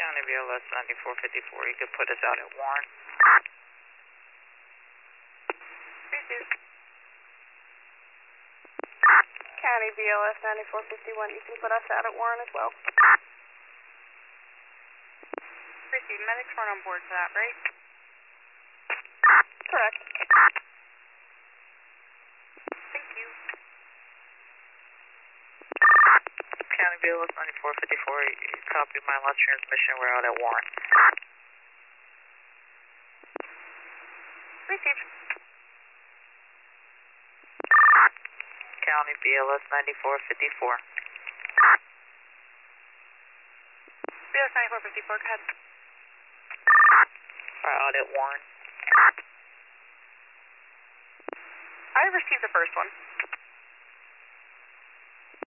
County BLS 9454, you could put us out at Warren. Receive. County BLS 9451, you can put us out at Warren as well. Receive. Medics weren't on board for that, right? Correct. Thank you. County BLS 9454, you copy my last transmission, we're out at Warren. Receive. County BLS 9454. BLS 9454, go ahead. We're out at Warren. I received the first one.